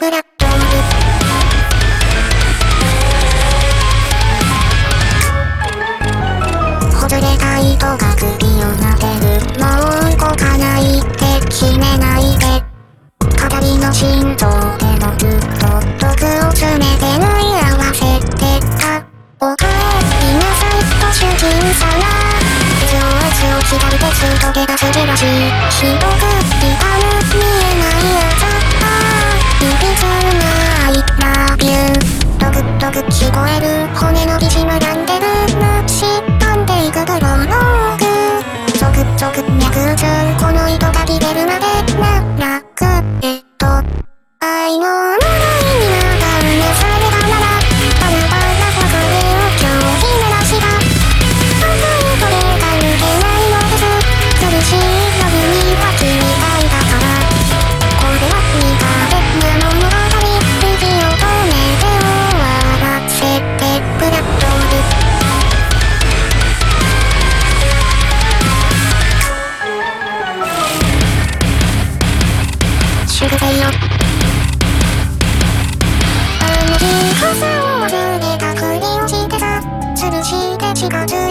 プラットフォーム。ほつれた糸が首を撫でる。もう動かないって決めないで。語りの心臓でもずっと毒を詰めて縫い合わせてた。おかえりなさいと主人様。血を左手すと手がすり出し、ひどく痛む見えないあざ。いびつな I love you。ドクドク聞こえる骨の滲むランデル。蝕んでいくプロローグ。ゾクゾク脈打つこの糸が切れるまでなく愛の呪いにまたうなされたならバラバラほこりを今日ひねらしたあの糸でが抜けないのです苦しい夜には君がいたからこれは苦手な物語息を止めて終わらせてプラットフォーム。主婦せよあの日傘を忘れたふりをしてさ吊るして近づ